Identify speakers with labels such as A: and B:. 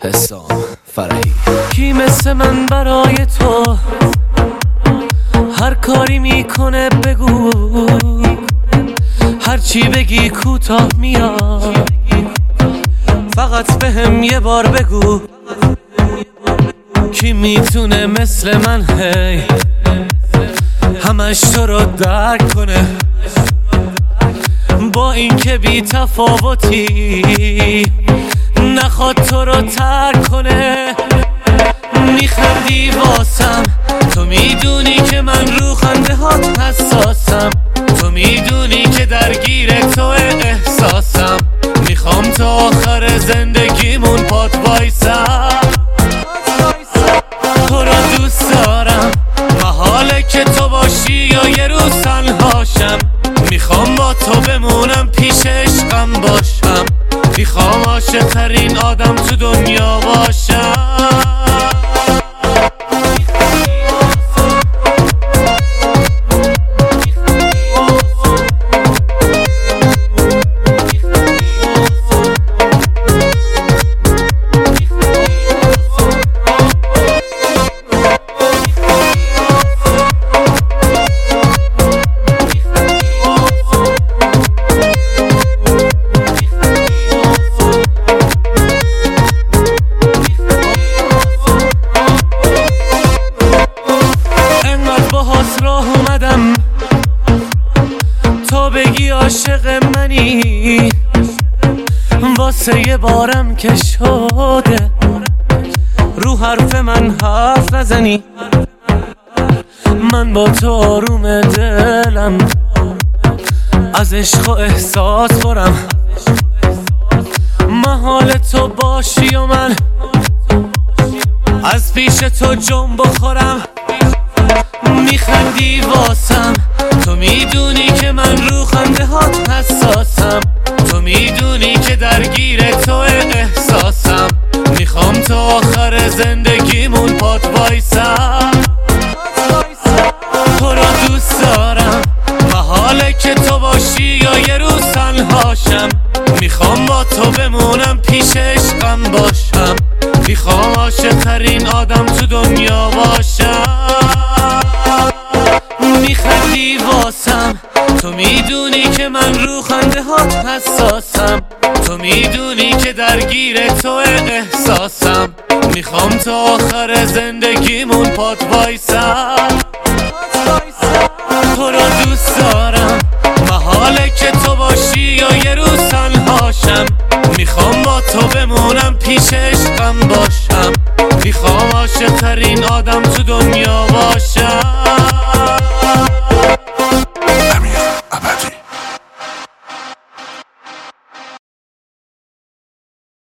A: حسام فرحی.
B: کی مثل من برای تو هر کاری میکنه بگو، هر چی بگی کوتاه میاد، فقط بهم یه بار بگو. کی میتونه مثل من هی همش تو رو درک کنه، با این که بی تفاوتی نخواد تو رو ترک کنه. میخندی واسم، تو میدونی که من رو خنده هات حساسم، تو میدونی که درگیر تو احساسم. میخوام تا آخر زندگیمون پات وایسم، تو رو دوست دارم، محاله که تو باشی یا یه روز تنهاشم. میخوام با تو بمونم، پیش عشقم باشم، میخوام عاشق ترین آدم تو دنیا باشم. راه اومدم تا بگی عاشق منی، واسه یه بارم که شده رو حرف من حرف نزنی. من با تو آروم دلم، از عشق و احساس برم، محال تو باشی و من از پیش تو جنب بخورم. میخندی واسم، تو میدونی که من رو خنده هات حساسم، تو میدونی که درگیر تو احساسم. میخوام تا آخر زندگیمون پات وایسم، تو رو دوست دارم، محاله که تو باشی یا یه روز تنهاشم. میخوام با تو بمونم، پیش عشقم باشم، میخوام عاشق ترین آدم تو دنیا باشم. میخندی واسم، تو میدونی که من رو خنده هات حساسم، تو میدونی که درگیر تو احساسم. میخوام تا آخر زندگیمون پات وایسم، تو رو دوست دارم، محاله که تو باشی یا یه روز تنهاشم. میخوام با تو بمونم، پیش عشقم باشم، میخوام عاشق ترین آدم تو دنیا